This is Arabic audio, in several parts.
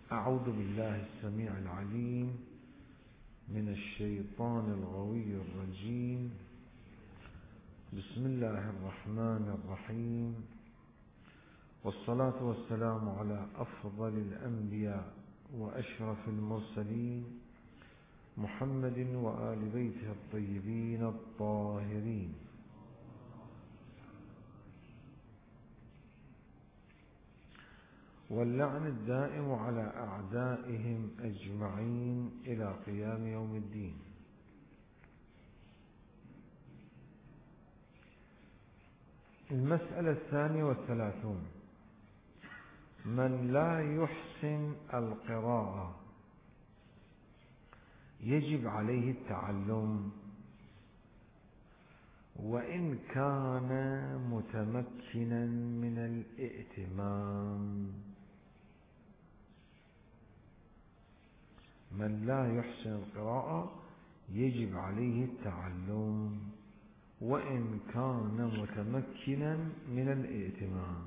أعوذ بالله السميع العليم من الشيطان الغوي الرجيم. بسم الله الرحمن الرحيم، والصلاة والسلام على أفضل الأنبياء وأشرف المرسلين محمد وآل بيته الطيبين الطاهرين. واللعن الدائم على أعدائهم أجمعين إلى قيام يوم الدين. المسألة 32. من لا يحسن القراءة يجب عليه التعلم وإن كان متمكنا من الائتمام. من لا يحسن القراءة يجب عليه التعلم وإن كان متمكنا من الائتمام.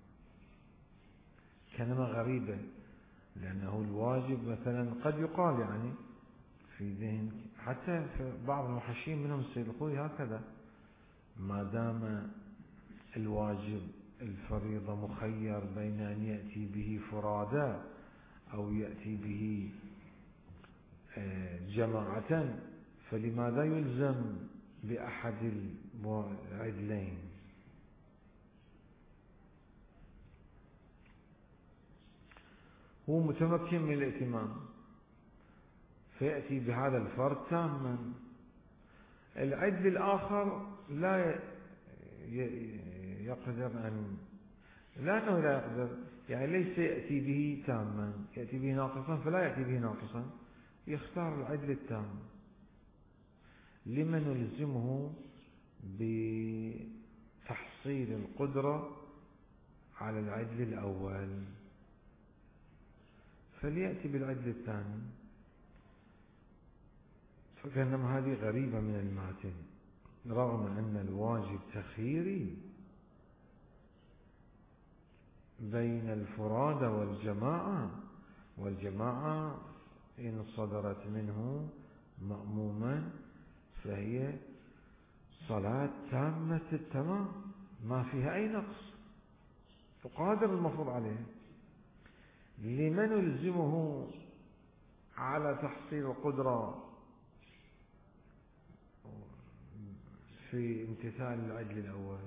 كلمة غريبة، لأنه الواجب مثلا قد يقال يعني في ذهن، حتى في بعض المحشين منهم السيد الخوي هكذا: ما دام الواجب الفريضة مخير بين أن يأتي به فرادى أو يأتي به جماعة، فلماذا يلزم بأحد العدلين؟ هو متمكن من الائتمام فيأتي بهذا الفرد تاما. العدل الآخر لا يقدر أن، لأنه لا يقدر، يعني ليس يأتي به تاما، يأتي به ناقصا فلا يأتي به ناقصا، يختار العدل التام. لمن نلزمه بتحصيل القدرة على العدل الأول فليأتي بالعدل الثاني. فكأنما هذه غريبة من الماتن، رغم أن الواجب تخييري بين الفرادى والجماعة إن صدرت منه مأموما فهي صلاة تامة التمام ما فيها أي نقص، تقادر المفروض عليه. لمن يلزمه على تحصيل القدرة في امتثال العدل الأول؟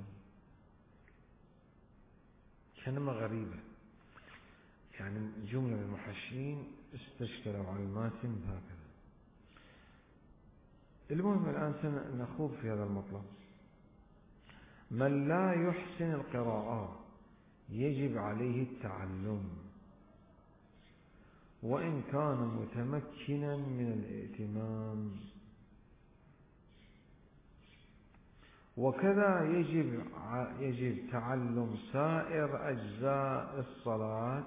كلمة غريبة، يعني جملة من المحشين استشكلوا على الماتن هكذا. المهم الآن سنخوض في هذا المطلب. من لا يحسن القراءة يجب عليه التعلم وإن كان متمكنا من الائتمام. وكذا يجب تعلم سائر أجزاء الصلاة،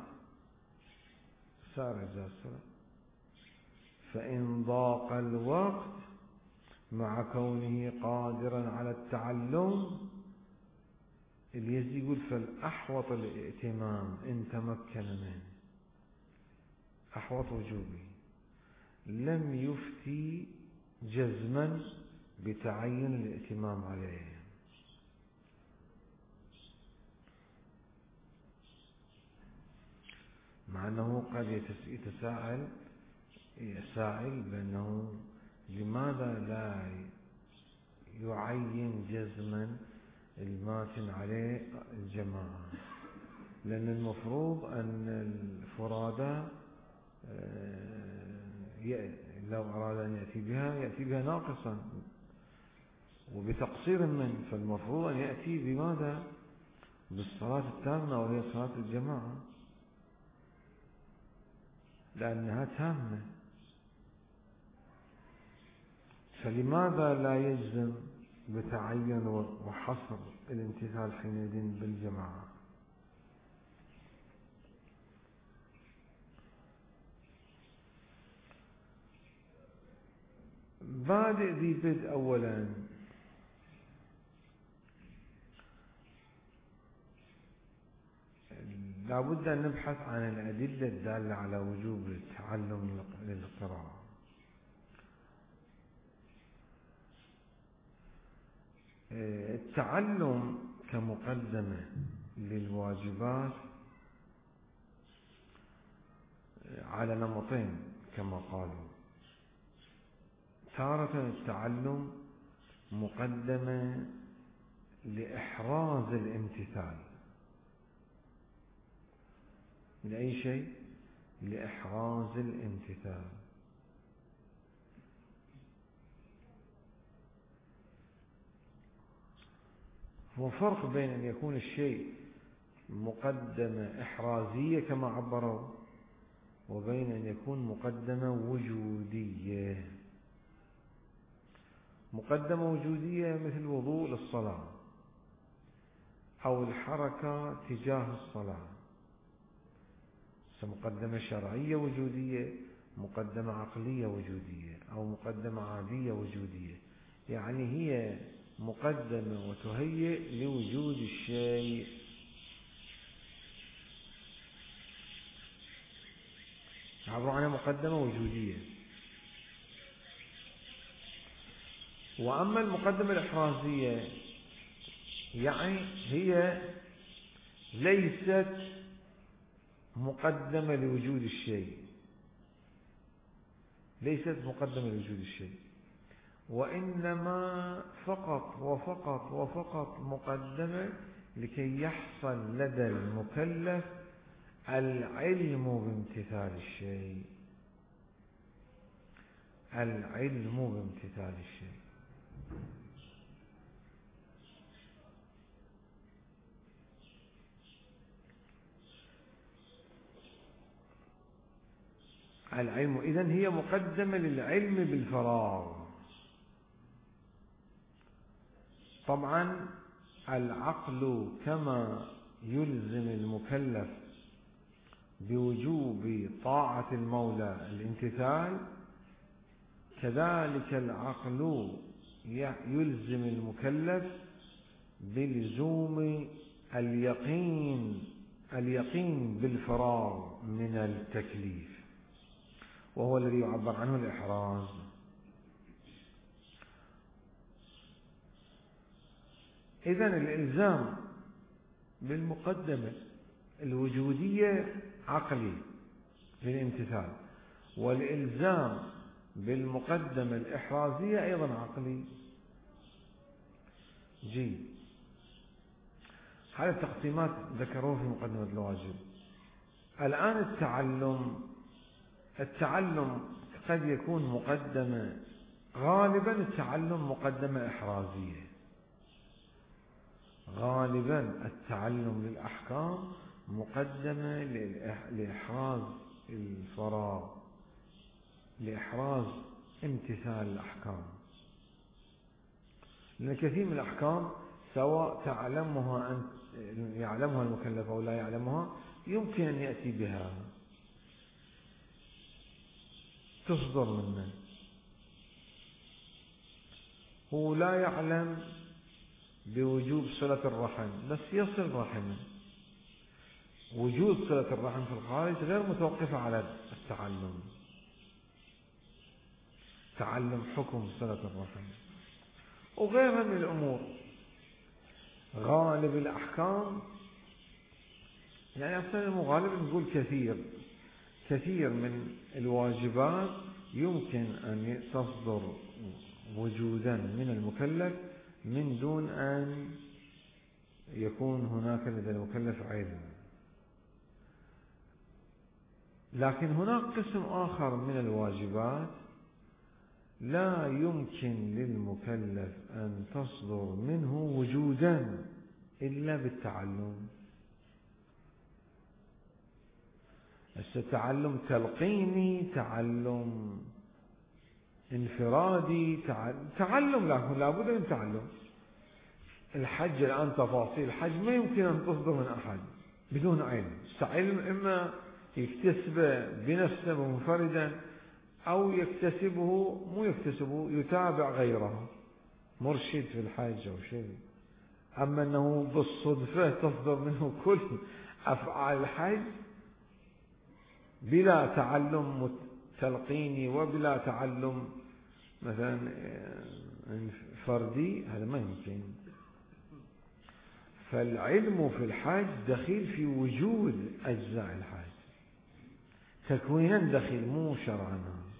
فإن ضاق الوقت مع كونه قادرا على التعلم، اليزي يقول فالأحوط الائتمام إن تمكن منه، أحوط وجوبي. لم يفتي جزما بتعين الائتمام عليه. مع أنه قد يتساءل سائل بأنه لماذا لا يعين جزما الماتن عليه الجماعة؟ لأن المفروض أن الفرادى لو أراد أن يأتي بها ناقصا وبتقصير منه، فالمفروض أن يأتي بماذا؟ بالصلاة التامة وهي صلاة الجماعة، لأنها تامة. فلماذا لا يجزم بتعين وحصر الامتثال حينئذ بالجماعة؟ بادئ ذي بدء أولا. لا بد أن نبحث عن الأدلة الدالة على وجوب التعلم للقراءة. التعلم كمقدمة للواجبات على نمطين كما قالوا. تارة التعلم مقدمة لإحراز الامتثال لأي شيء، لإحراز الامتثال. هو فرق بين أن يكون الشيء مقدمة إحرازية كما عبروا، وبين أن يكون مقدمة وجودية. مقدمة وجودية مثل الوضوء للصلاة أو الحركة تجاه الصلاة، مقدمة شرعية وجودية، مقدمة عقلية وجودية، أو مقدمة عادية وجودية. يعني هي مقدمة وتهيئ لوجود الشيء. عبروا عنها مقدمة وجودية. وأما المقدمة الإحرازية يعني هي ليست مقدمة لوجود الشيء، ليست مقدمة لوجود الشيء، وإنما فقط وفقط وفقط مقدمة لكي يحصل لدى المكلف العلم بامتثال الشيء، العلم بامتثال الشيء. العلم إذن هي مقدمة للعلم بالفراغ. طبعا العقل كما يلزم المكلف بوجوب طاعة المولى الامتثال، كذلك العقل يلزم المكلف بلزوم اليقين بالفراغ من التكليف، وهو الذي يعبر عنه الإحراز. إذن الإلزام بالمقدمة الوجودية عقلي للامتثال، والإلزام بالمقدمة الإحرازية أيضا عقلي. جيد. هذه التقسيمات ذكروه في مقدمة الواجب. الآن التعلم قد يكون مقدمة، غالبا التعلم مقدمة إحرازية، غالبا التعلم للأحكام مقدمة لإحراز الفراغ، لإحراز امتثال الأحكام. لأن كثير من الأحكام سواء يعلمها المكلف أو لا يعلمها يمكن أن يأتي بها، تصدر منه. هو لا يعلم بوجوب صلة الرحم بس يصل رحمه. وجود صلة الرحم في الخارج غير متوقفة على التعلم، تعلم حكم صلة الرحم وغيرها من الأمور. غالب الأحكام يعني أصلا غالب نقول كثير من الواجبات يمكن أن تصدر وجودا من المكلف من دون أن يكون هناك لدى المكلف علم. لكن هناك قسم آخر من الواجبات لا يمكن للمكلف أن تصدر منه وجودا إلا بالتعلم. تعلم تلقيني، تعلم انفرادي، تعلم لكن لابد من تعلم. الحج الآن تفاصيل الحج ما يمكن أن تصدر من أحد بدون علم. علم إما يكتسبه بنفسه منفردا أو مو يكتسبه يتابع غيره مرشد في الحج أو شيء. أما أنه بالصدفة تصدر منه كل أفعال الحج بلا تعلم تلقيني وبلا تعلم مثلا فردي، هذا ما يمكن. فالعلم في الحج دخيل في وجود أجزاء الحج، تكوينا دخيل مو شرعا.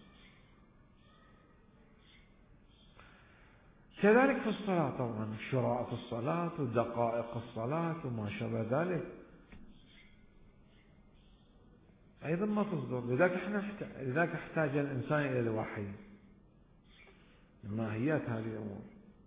كذلك في الصلاة طبعا، شرائط الصلاة ودقائق الصلاة وما شابه ذلك أيضا ما تصدر. لذلك احتاج الإنسان إلى الوحي، ماهيات هذه الأمور.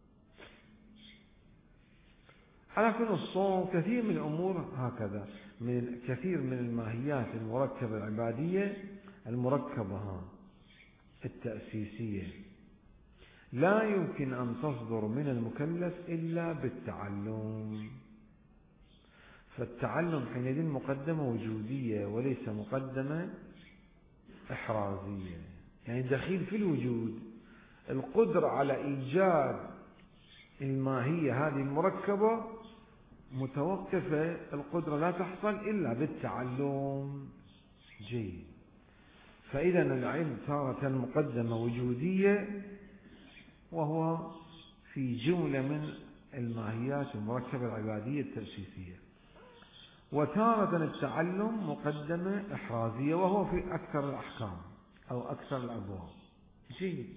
على كل الصوم كثير من الأمور هكذا، من كثير من الماهيات المركبة العبادية المركبة التأسيسية لا يمكن أن تصدر من المكلف إلا بالتعلم. فالتعلم حينئذ مقدمة وجودية وليس مقدمة إحرازية، يعني دخيل في الوجود. القدرة على إيجاد الماهية هذه المركبة متوقفة، القدرة لا تحصل إلا بالتعلم. جيد. فإذا العلم تارة مقدمة وجودية وهو في جملة من الماهيات المركبة العبادية التأسيسية، وتارة التعلم مقدمة إحرازية وهو في أكثر الأحكام أو أكثر الأبواب. جيد.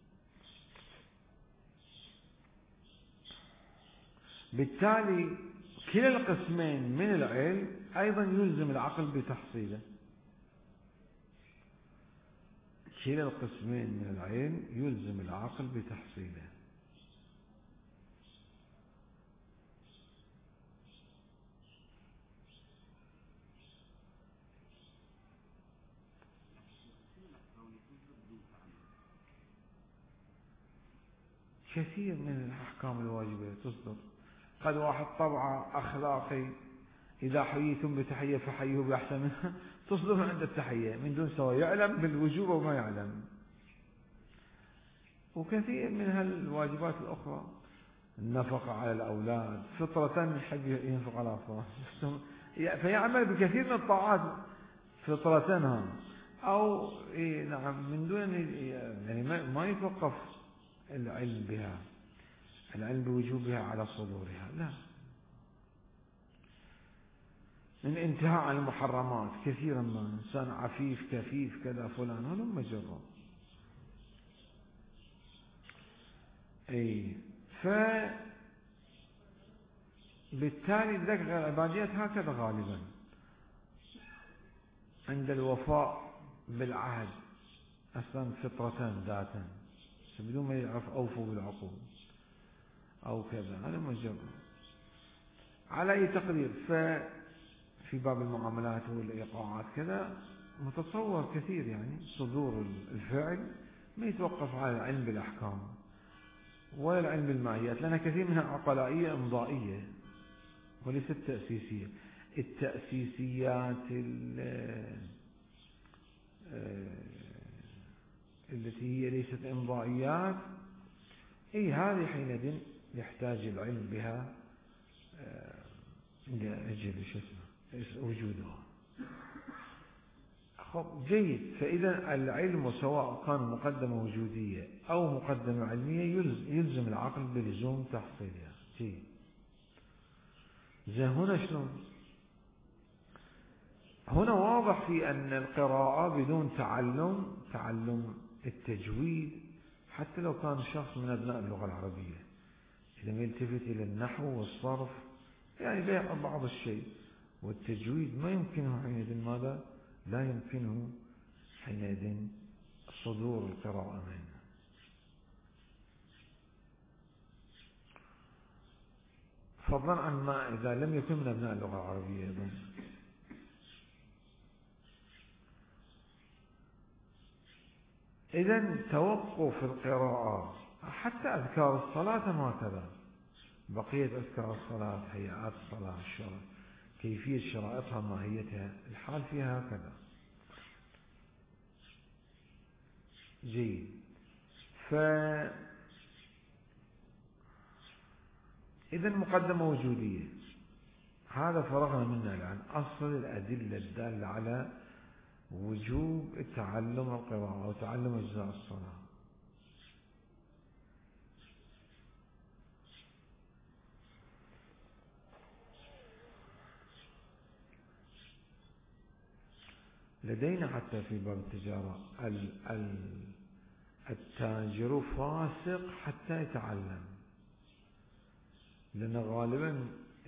بالتالي كلا القسمين من العلم أيضا يلزم العقل بتحصيله. كلا القسمين من العلم يلزم العقل بتحصيله. كثير من الأحكام الواجبة تصدر. قد واحد طبعه أخلاقي، إذا حييتم بتحية فحيوه بأحسن منها، تصدر من عند التحية من دون سواء، يعلم بالوجوب وما يعلم. وكثير من هالواجبات الأخرى، النفقة على الأولاد، فطرة يحب ينفق على أطفاله، فيعمل بكثير من الطاعات فطرة، أو نعم من دون يعني ما يتوقف العلم بها، العلم بوجوبها على صدورها، لا. من انتهاء عن المحرمات كثيرا ما إنسان عفيف كفيف كذا فلان، هذا مجرد. بالتالي ذلك العباديات هكذا غالبا عند الوفاء بالعهد أصلا فطرة ذاتا بدون ما يعرف أوفوا بالعقود أو كذا، هذا مجرد. على أي تقدير، ففي باب المعاملات والإيقاعات كذا متصور كثير، يعني صدور الفعل ما يتوقف على العلم بالأحكام ولا العلم بالماهيات، لأن كثير منها عقلائية إمضائية وليست تأسيسية. التأسيسيات التي هي ليست إمضائيات، هذه حينئذ يحتاج العلم بها لأجل وجودها. جيد. فإذا العلم سواء كان مقدمة وجودية أو مقدمة علمية يلزم العقل بلزوم تحصيلها. جيد. زين، هنا شلون؟ هنا واضح في أن القراءة بدون تعلم التجويد، حتى لو كان شخص من أبناء اللغة العربية، إذا ما يلتفت إلى النحو والصرف يعني بيع بعض الشيء والتجويد، ما يمكنه حينئذ ماذا؟ لا يمكنه حينئذ صدور القراءة منه. فضلا عن ما إذا لم يكن من أبناء اللغة العربية أيضا. إذن توقف القراءة حتى أذكار الصلاة هكذا، بقية أذكار الصلاة، هيئات الصلاة، كيفية شرائطها، ماهيتها، الحال فيها هكذا. جيد. إذن مقدمة وجودية هذا فرغنا منه الآن أصل الأدلة الدالة على وجوب تعلم القراءة وتعلم أجزاء الصلاة. لدينا حتى في باب التجارة التاجر فاسق حتى يتعلم، لأن غالبا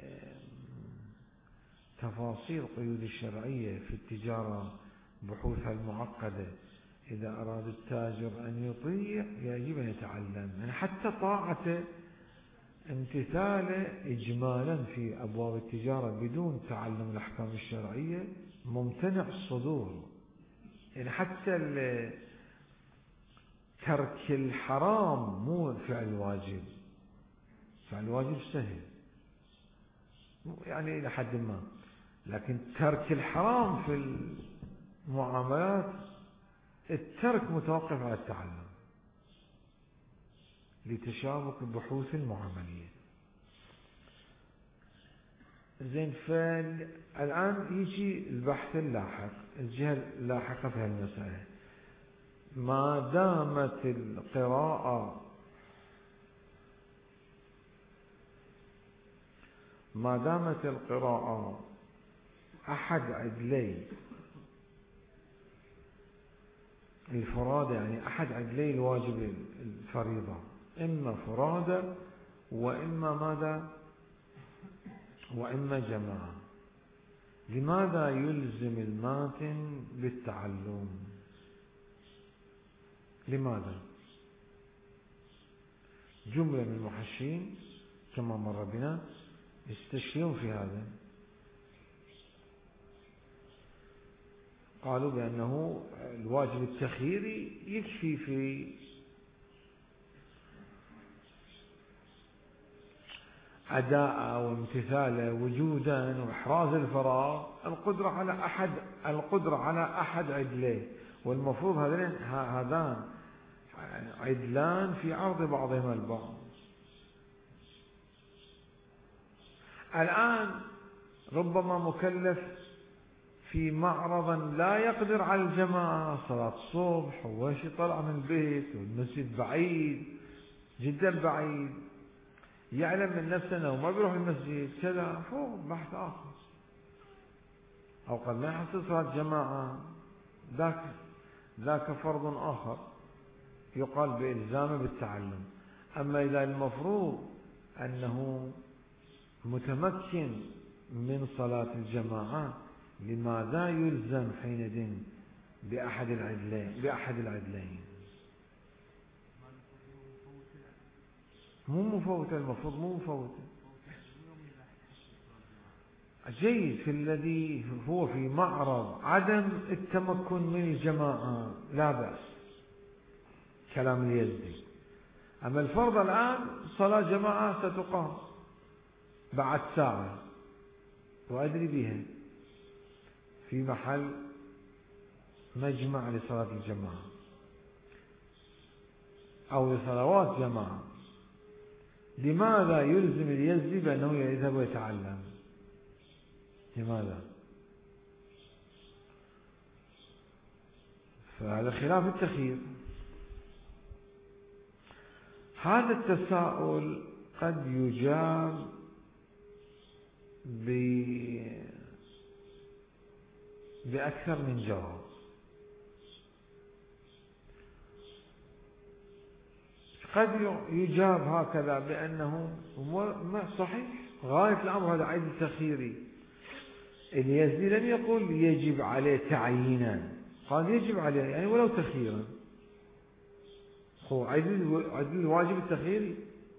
تفاصيل القيود الشرعية في التجارة بحوثها المعقدة إذا أراد التاجر أن يطيع يجب أن يتعلم، يعني حتى طاعته امتثاله إجمالا في أبواب التجارة بدون تعلم الأحكام الشرعية ممتنع الصدور. يعني حتى ترك الحرام مو فعل واجب، فعل واجب سهل يعني إلى حد ما، لكن ترك الحرام في المعاملات الترك متوقف على التعلم لتشابك البحوث المعاملية. زين، فالآن يجي البحث اللاحق، الجهة اللاحقة في هالمسألة. ما دامت القراءة أحد عدلي الفرادة، يعني أحد عدلي الواجب الفريضة، إما فرادة وإما ماذا؟ وإما جماعة. لماذا يلزم الماتن بالتعلم؟ لماذا؟ جملة من المحشين كما مر بنا يستشيرون في هذا، قالوا بأنه الواجب التخييري يكفي في أداء وامتثاله وجودا وإحراز الفراغ القدرة على أحد عدليه، والمفروض هذان عدلان في عرض بعضهما البعض. الآن ربما مكلف في معرض لا يقدر على الجماعة، صلاة الصبح وش طلع من البيت والمسجد بعيد جدا بعيد، يعلم من نفسه أنه ما بيروح المسجد كذا، فوق بحث آخر، أو قد لا يحصل صلاة جماعة، ذاك فرض آخر يقال بإلزامه بالتعلم. أما إذا المفروض أنه متمكن من صلاة الجماعة، لماذا يلزم حينئذ بأحد العدلين؟ مو مفوتة، المفروض مو مفوتة. جيد، في الذي هو في معرض عدم التمكن من الجماعة لا بأس، كلام اليزدي. أما الفرض الآن صلاة جماعة ستقام بعد ساعة وأدري بها في محل مجمع لصلاة الجماعة أو لصلوات جماعة، لماذا يلزم اليزدي بأنه يذهب ويتعلم؟ لماذا؟ فهذا خلاف التخيير. هذا التساؤل قد يجاب بأكثر من جواب. قد يجاب هكذا بأنه ما صحيح، غاية الأمر هذا عدل تخييري. اليزدي لم يقل يجب عليه تعيينا، قال يجب عليه يعني ولو تخييرا، هو عدل الواجب التخييري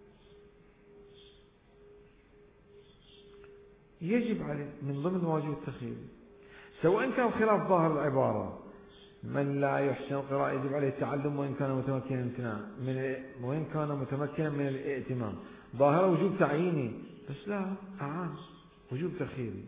يجب عليه من ضمن الواجب التخييري، سواء كان خلاف ظاهر العبارة، من لا يحسن القراءة يجب عليه التعلم وإن كان متمكنا من الائتمام. ظاهر وجوب تعييني، بس لا أعان وجوب تخييري.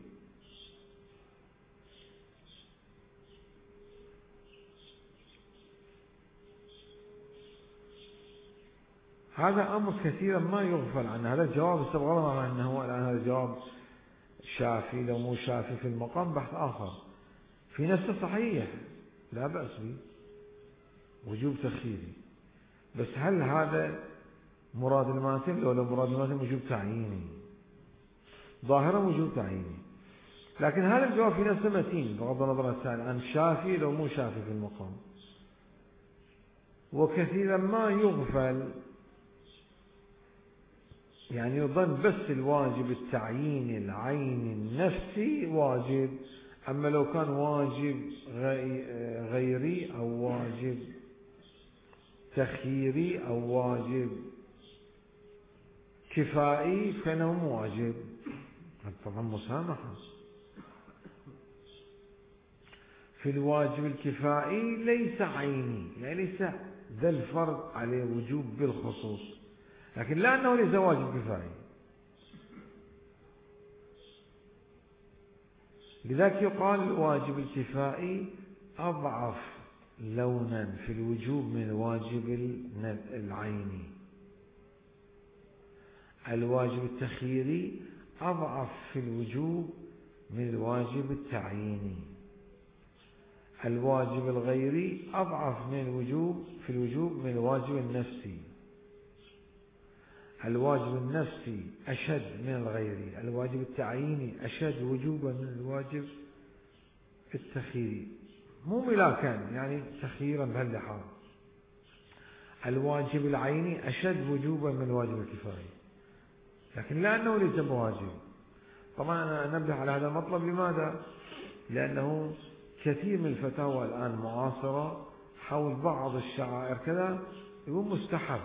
هذا أمر كثيرا ما يغفل عنه. هذا الجواب استبغلنا مع أنه الآن هذا جواب شافي لو مو شافي في المقام بحث آخر. في نفسه صحيح لا بأس به وجوب تخييري، بس هل هذا مراد الماتن ولا مراد الماتن وجوب تعييني؟ ظاهرا وجوب تعييني، لكن هذا الجواب في نفسه متين بغض النظر عن السائل عن شافي لو مو شافي في المقام. وكثيرا ما يغفل، يعني يظن بس الواجب التعييني العيني النفسي واجب، أما لو كان واجب غيري أو واجب تخييري أو واجب كفائي فإنه مو واجب، طبعا مسامحة. في الواجب الكفائي ليس عيني، يعني ليس ذا الفرض عليه وجوب بالخصوص، لكن لا أنه ليس واجب كفائي. لذلك يقال الواجب الكفائي أضعف لونا في الوجوب من الواجب العيني. الواجب التخييري أضعف في الوجوب من الواجب التعييني. الواجب الغيري أضعف من الوجوب في الوجوب من الواجب النفسي. الواجب النفسي أشد من الغيري. الواجب التعييني أشد وجوبا من الواجب التخييري، مو ملاكا يعني تخييرا بهاللحاظ. الواجب العيني أشد وجوبا من الواجب الكفائي، لكن لا أنه ليس بواجب. طبعا أنا أنبه على هذا المطلب. لماذا؟ لأنه كثير من الفتاوى الآن معاصرة حول بعض الشعائر كذا يقول مستحب،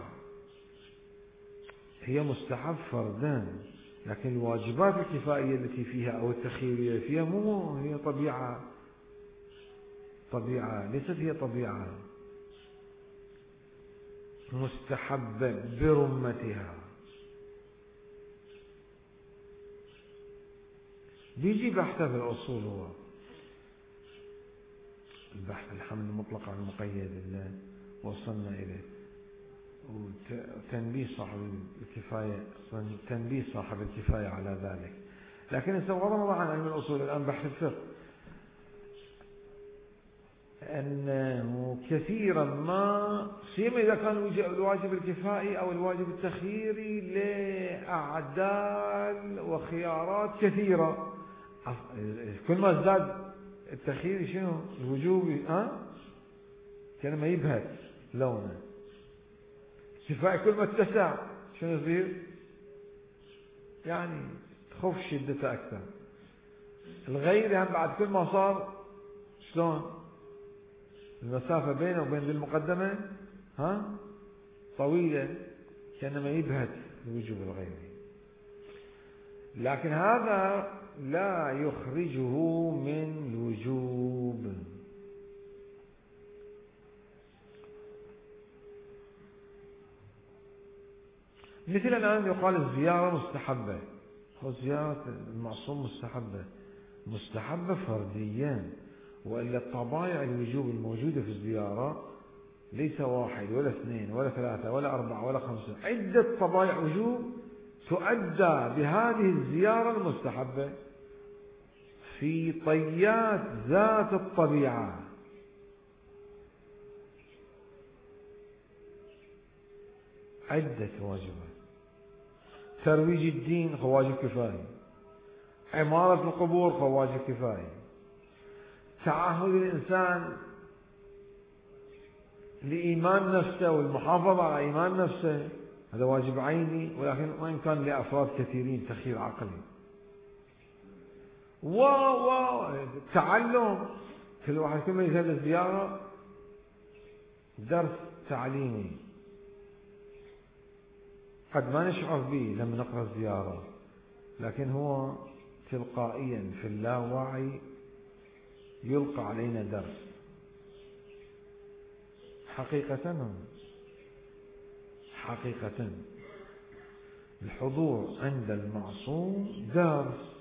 هي مستحب فردان، لكن الواجبات الكفائية التي فيها أو التخييرية فيها مو هي طبيعة ليست هي طبيعة مستحبة برمتها. بيجي بحثه في الأصول، هو البحث الحمل المطلق عن المقيد اللي وصلنا إليه، وتنبيه صاحب الكفاية على ذلك. لكن بغض النظر عن علم الأصول الآن بحث الفقه، أنه كثيرا ما سيما إذا كان الواجب الكفائي أو الواجب التخييري لأعدال وخيارات كثيرة، كل ما ازداد التخييري شنو الوجوبي كان ما يبهت لونه. الكفائي كل ما اتسع شنو يصير؟ يعني تخف شدته أكثر. الغير هم بعد كل ما صار شلون المسافة بينه وبين ذي المقدمة طويلة، كأنما يبهت الوجوب الغيري. لكن هذا لا يخرجه من الوجوب. مثل الآن يقال الزيارة مستحبة، زيارة المعصوم مستحبة فرديا، وإلا الطبائع الوجوب الموجودة في الزيارة ليس واحد ولا اثنين ولا ثلاثة ولا أربعة ولا خمسة، عدة طبائع وجوب تؤدى بهذه الزيارة المستحبة في طيات ذات الطبيعة. عدة واجبات. ترويج الدين واجب كفاية، عمارة القبور واجب كفاية، تعهد الإنسان لإيمان نفسه والمحافظة على إيمان نفسه هذا واجب عيني، ولكن وإن كان لأفراد كثيرين تخيير عقلي. تعلم كل واحد كل ما يذهب للزيارة درس تعليمي قد ما نشعر به لما نقرأ الزيارة، لكن هو تلقائيا في اللاوعي يلقى علينا درس. حقيقة الحضور عند المعصوم درس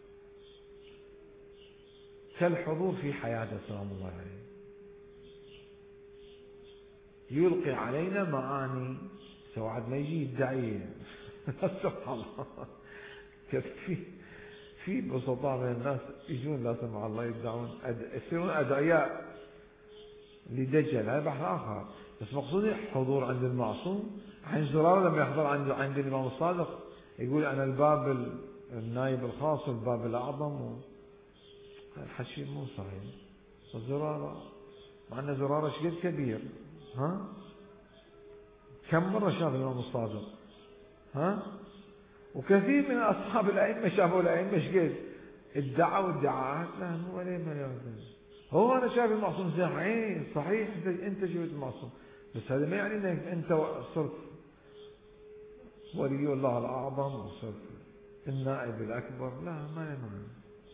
كالحضور في حياته سلام الله عليه، يلقي علينا معاني سواء ما يجي يدعي سبحان الله. في بسطاء من الناس يجون لا سمح الله يدعون يصيرون أدعياء لدجل، هذا بحث آخر. بس مقصودي حضور عند المعصوم. الحين زرارة لما يحضر عند الإمام الصادق يقول أنا الباب النائب الخاص والباب الأعظم الحكي مو صحيح. الزرارة مع أن زرارة شقد كبير، ها كم مرة شاف الإمام الصادق، ها وكثير من أصحاب الأئمة شافوا الأئمة شقد ادعوا ادعاءات. لا مو عليه ما هو أنا شايف المعصوم صحيح أنت شفت المعصوم، بس هذا ما يعني أنك أنت صرت ولي الله الأعظم وصرت النائب الأكبر. لا ما يمنع.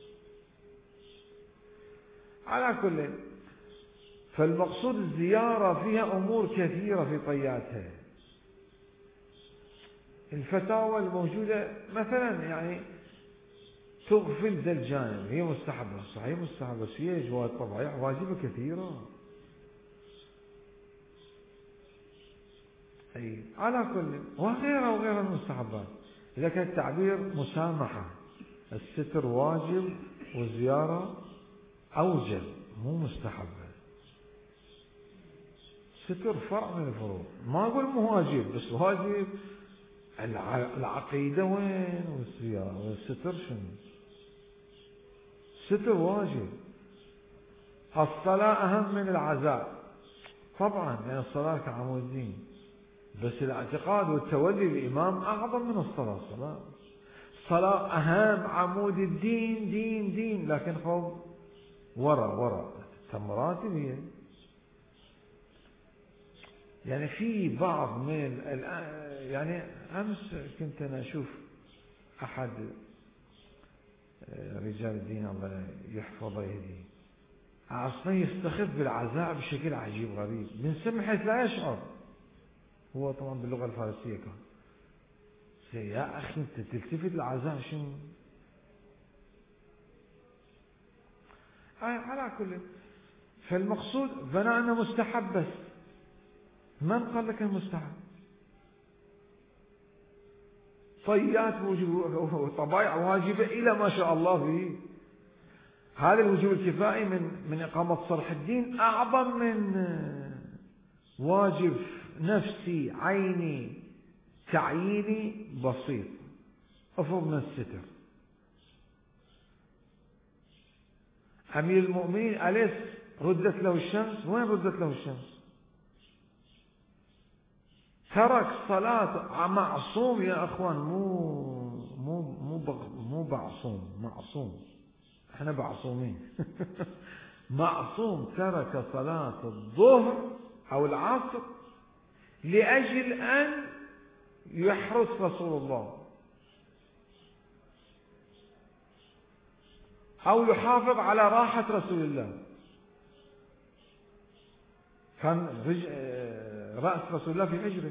على كل، فالمقصود الزيارة فيها أمور كثيرة في طياتها. الفتاوى الموجودة مثلا يعني تغفل ذا الجانب، هي مستحبة صحيح مستحبة، بس هي جوات طبيعية واجبة كثيرة. أي على كل، وغيرها المستحبات. إذا كان التعبير مسامحة، الستر واجب والزيارة أوجب مو مستحبة. الستر فرع من الفروض، ما أقول مو واجب، بس واجب. العقيدة وين والزيارة والستر شنو؟ الستر واجب. الصلاة أهم من العزاء طبعا، لأن الصلاة كعمود الدين، بس الاعتقاد والتولي الإمام أعظم من الصلاة. الصلاة أهم، عمود الدين دين، لكن خوف ورا تمرات هي. يعني في بعض من يعني أمس كنت أنا أشوف أحد رجال الدين الله يحفظه يهديه أصلا يستخف بالعزاء بشكل عجيب غريب من سمحة لا يشعر. هو طبعا باللغة الفارسية كان يا أخي أنت تلتفت للعزاء شنو؟ على كل، فالمقصود بناء أنه مستحب، بس من قال لك المستحب؟ طيات وطبائع واجبة إلى ما شاء الله فيه. هذا الوجوب الكفائي من إقامة صرح الدين أعظم من واجب نفسي عيني تعييني بسيط. أفضل من الستر. أمير المؤمنين أليس ردت له الشمس؟ وين ردت له الشمس؟ ترك صلاة معصوم يا أخوان، مو معصوم. احنا معصومين. معصوم ترك صلاة الظهر أو العصر لأجل أن يحرس رسول الله أو يحافظ على راحة رسول الله. كان رأس رسول الله في حجره.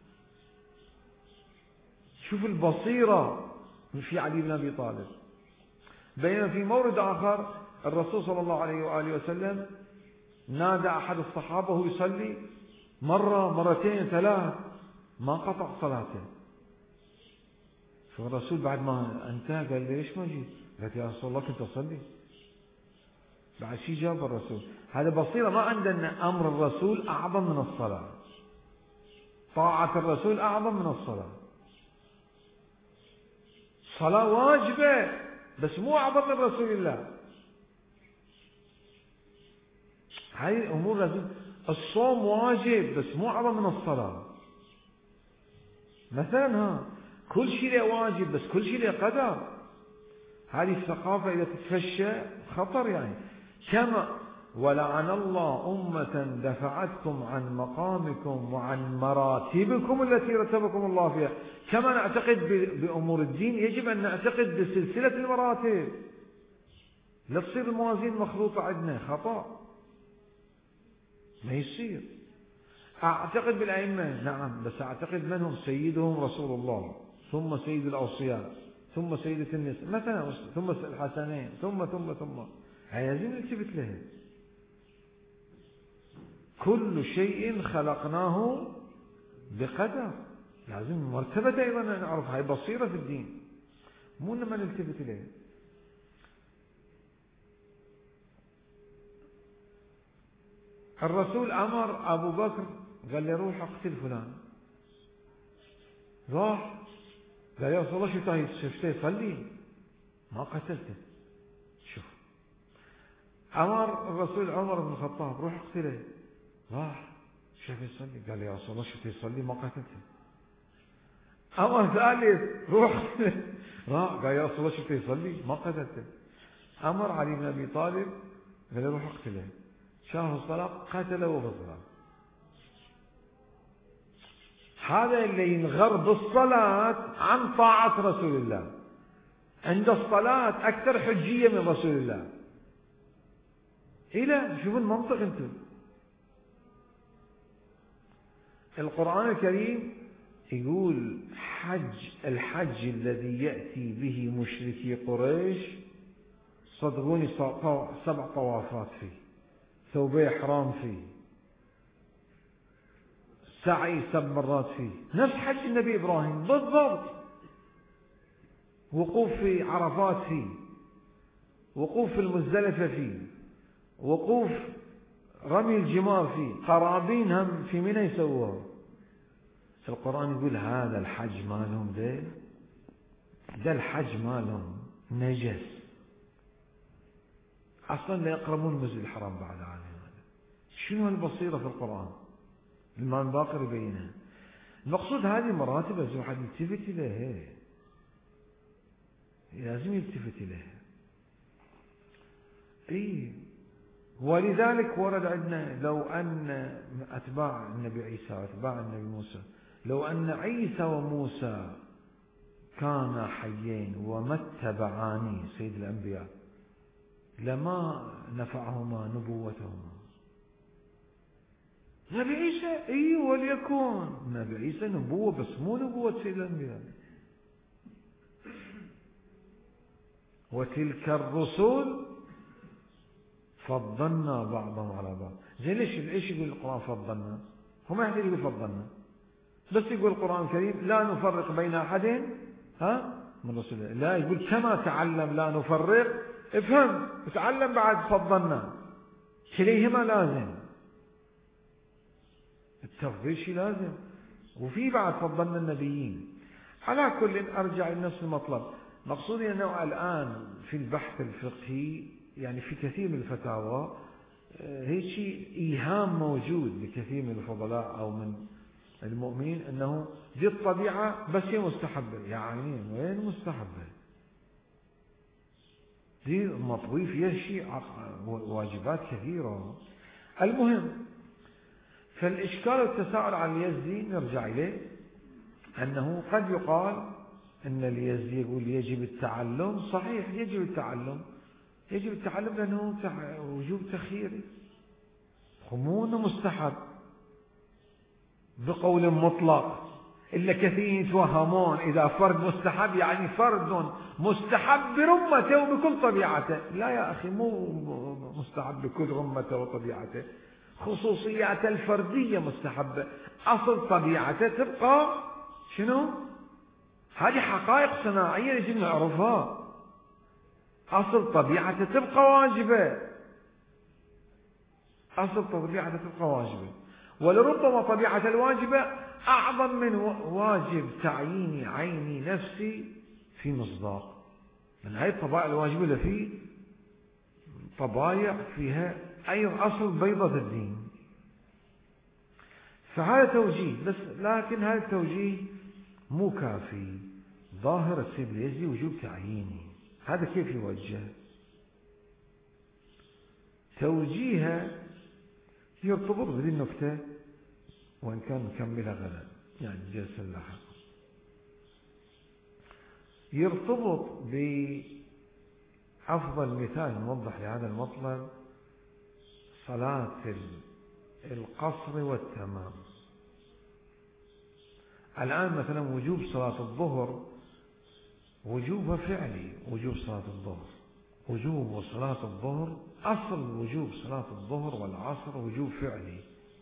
شوف البصيرة في علي بن أبي طالب. بينما في مورد آخر الرسول صلى الله عليه وآله وسلم نادى أحد الصحابة وهو يصلي مرة مرتين ثلاث ما قطع صلاته. فالرسول بعد ما انتهى قال ليش ما جيت؟ قالت يا رسول الله كنت أصلي. بعد شي جاب الرسول. هذا بصيرة ما عندنا. أمر الرسول أعظم من الصلاة، طاعة الرسول أعظم من الصلاة. صلاة واجبة بس مو أعظم من رسول الله. هاي أمور لازم. الصوم واجب بس مو أعظم من الصلاة. مثلا كل شيء له واجب بس كل شيء له قدر. هذه الثقافة إذا تتفشى خطر يعني. كما ولعن الله أمة دفعتكم عن مقامكم وعن مراتبكم التي رتبكم الله فيها. كما نعتقد بأمور الدين يجب أن نعتقد بسلسلة المراتب. لا تصير الموازين مخلوطة عندنا، خطأ ما يصير. أعتقد بالأئمة نعم، بس أعتقد من هم؟ سيدهم رسول الله، ثم سيد الأوصياء، ثم سيدة النساء مثلا، ثم الحسنين، ثم هذا لازم نلتفت له. كل شيء خلقناه بقدر. لازم مرتبة أيضا نعرف. هاي بصيرة في الدين، مو إنما نلتفت إليه. الرسول أمر أبو بكر، قال له روح اقتل فلان. راح قال يا رسول الله شفته يصلي ما قتلته. شوف، أمر الرسول عمر بن الخطاب روح اقتله. راح شاف يصلي قال يا رسول الله شفته يصلي ما قتلته. أمر ثالث روح راح قال يا رسول الله شفته يصلي ما قتلته. أمر علي بن أبي طالب قال له روح اقتله. شاف الصلاة قتله وفي الصلاة. هذا اللي ينغر بالصلاة عن طاعة رسول الله، عند الصلاة أكثر حجية من رسول الله. إلى شوفوا المنطق أنتم. القرآن الكريم يقول الحج الذي يأتي به مشركي قريش صدقوني 7 طوافات فيه، ثوبي إحرام فيه، سعي 7 مرات فيه، نفس حج النبي إبراهيم بالضبط. وقوف في عرفات فيه، وقوف في المزدلفة فيه، وقوف رمي الجمار فيه، قرابين هم في منى يسووها. القرآن يقول هذا الحج مالهم ده الحج مالهم نجس أصلا، لا يقربون المسجد الحرام بعد هذا. شنو البصيرة في القرآن؟ الإمام باقر يبينها. المقصود هذه مراتب لازم واحد يلتفت إليها، لازم يلتفت إليها. ولذلك ورد عندنا لو أن أتباع النبي عيسى وأتباع النبي موسى، لو أن عيسى وموسى كانا حيين وما اتبعاني سيد الأنبياء لما نفعهما نبوتهما. نبي عيسى وليكن نبي عيسى نبوة بس مو نبوة سيد الأنبياء. وتلك الرسل فضلنا بعضهم على بعض. زي ليش يقول القرآن فضلنا؟ هو ما يحتاج يقول فضلنا، بس يقول القرآن الكريم لا نفرق بين أحد من رسل الله. لا يقول كما تعلم لا نفرق، افهم تعلم بعد فضلنا، كليهما لازم، التفضيل شيء لازم، وفي بعد فضلنا النبيين. على كل أرجع لنفس المطلب. مقصودي أنه الآن في البحث الفقهي يعني في كثير من الفتاوى هيك إيهام موجود لكثير من الفضلاء أو من المؤمنين أنه دي الطبيعة بس هي مستحبة. يعني وين مستحبة؟ دي مطوي فيها شيء واجبات كثيرة. المهم، فالإشكال والتساؤل عن اليزدي نرجع إليه أنه قد يقال أن اليزدي يقول يجب التعلم. صحيح يجب التعلم، يجب التعلم لأنه وجوب تخييري، مو مستحب بقول مطلق. إلا كثير يتوهمون إذا فرد مستحب يعني فرد مستحب برمته وبكل طبيعته. لا يا أخي، مو مستحب بكل رمته وطبيعته، خصوصيات الفردية مستحبة، أصل طبيعته تبقى شنو؟ هذه حقائق صناعية يجب نعرفها. أصل طبيعته تبقى واجبة، أصل طبيعته تبقى واجبة، ولربما طبيعة الواجبة أعظم من واجب تعييني عيني نفسي في مصداق. من هاي الطبائع الواجبة اللي فيه طبائع فيها أي أصل بيضة الدين. فهذا توجيه، بس لكن هذا التوجيه مو كافي. ظاهر السيد اليزدي وجوب تعييني، هذا كيف يوجه؟ توجيهه يرتبط بهذه النكتة، وإن كان نكملها غدا يعني جلسة لاحقة. يرتبط بأفضل مثال نوضح لهذا المطلب صلاة القصر والتمام. الآن مثلا وجوب صلاة الظهر وجوبها فعلي، وجوب صلاة الظهر، وجوب صلاة الظهر أصل وجوب صلاة الظهر والعصر وجوب فعلي.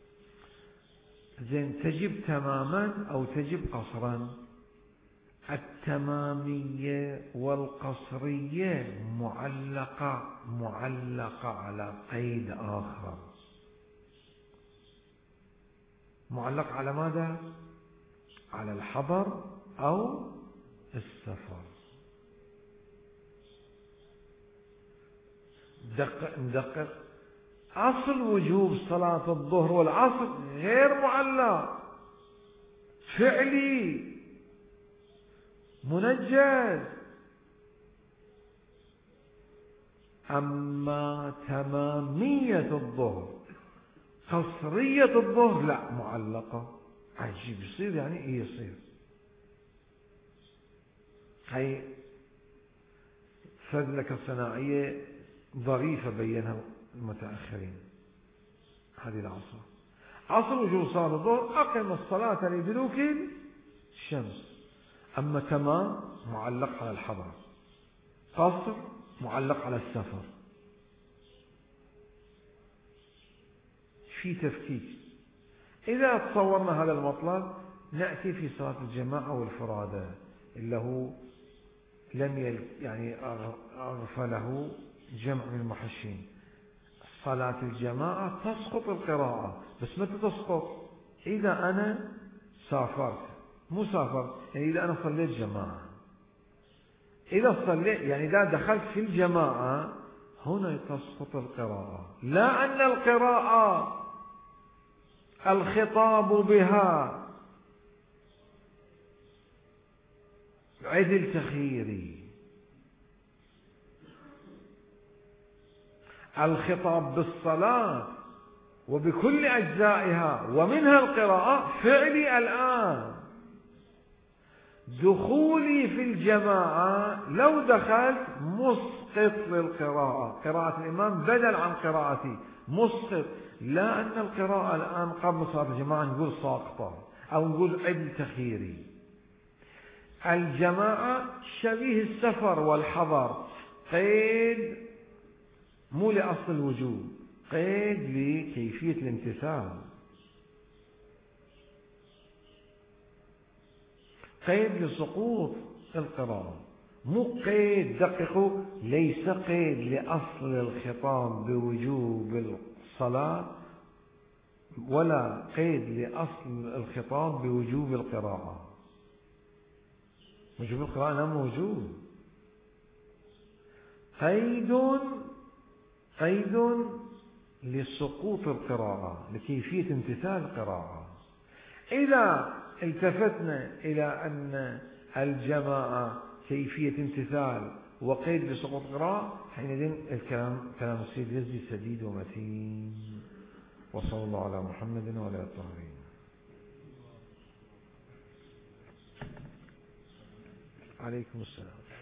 زين، تجب تماما أو تجب قصرا؟ التمامية والقصرية معلقة على قيد آخر. معلق على ماذا؟ على الحضر أو السفر. ندقق. أصل وجوب صلاة الظهر والعصر غير معلق، فعلي منجز. أما تمامية الظهر قصرية الظهر لا، معلقة. عجيب، يصير يعني ايه يصير؟ هي فذلك الصناعية ظريفة بينها المتأخرين. هذه العصر، عصر وجوب صلاة الظهر أقم الصلاة لدلوك الشمس. أما تمام معلق على الحضر، قصر معلق على السفر. في تفكيك. إذا تصورنا هذا المطلب نأتي في صلاة الجماعة والفرادى اللي هو لم يعني أغفله جمع من المحشين. صلاة الجماعة تسقط القراءة، بس متى تسقط؟ إذا أنا سافرت، مو سافرت يعني إذا أنا صليت جماعة. إذا صليت يعني إذا دخلت في الجماعة هنا تسقط القراءة. لا أن القراءة الخطاب بها عدل تخييري، الخطاب بالصلاة وبكل أجزائها ومنها القراءة فعلي الآن. دخولي في الجماعة لو دخلت مسقط للقراءة، قراءة الإمام بدل عن قراءتي، مسقط. لا أن القراءة الآن قبل صلاة الجماعة نقول ساقطة أو نقول عدل تخييري. الجماعة شبيه السفر والحضر، قيد مو لأصل الوجوب، قيد لكيفية الامتثال، قيد لسقوط القراءة، مو قيد. دققوا، ليس قيد لأصل الخطاب بوجوب الصلاة ولا قيد لأصل الخطاب بوجوب القراءة. وجوب القراءة لا موجود. قيد لسقوط القراءة، لكيفية امتثال القراءة. إذا التفتنا إلى أن الجماعة كيفية امتثال وقيد لسقوط القراءة، حينئذ كلام السيد يزيد سديد ومتين. وصلى الله على محمد وعلى آله الطاهرين. عليكم السلام.